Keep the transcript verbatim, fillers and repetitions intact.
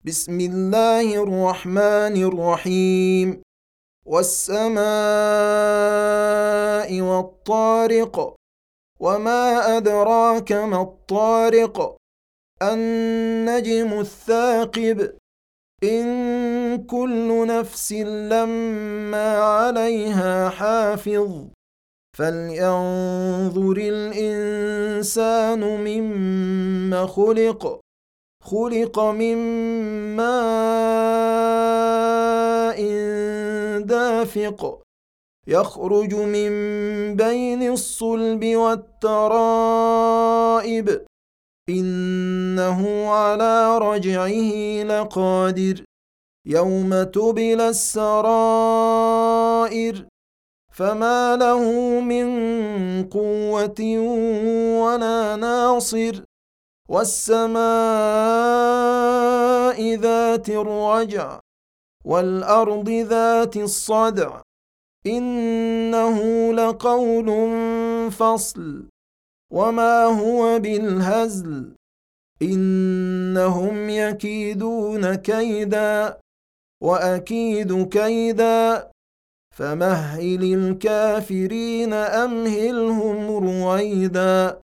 بسم الله الرحمن الرحيم. والسماء والطارق، وما أدراك ما الطارق، النجم الثاقب، إن كل نفس لما عليها حافظ، فلينظر الإنسان مما خلق خلق من ماء دافق، يخرج من بين الصلب والترائب، إنه على رجعه لقادر، يوم تبلى السرائر، فما له من قوة ولا ناصر، والسماء ذات الرجع، والأرض ذات الصدع، إنه لقول فصل، وما هو بالهزل، إنهم يكيدون كيدا وأكيد كيدا، فمهل الكافرين أمهلهم رويدا.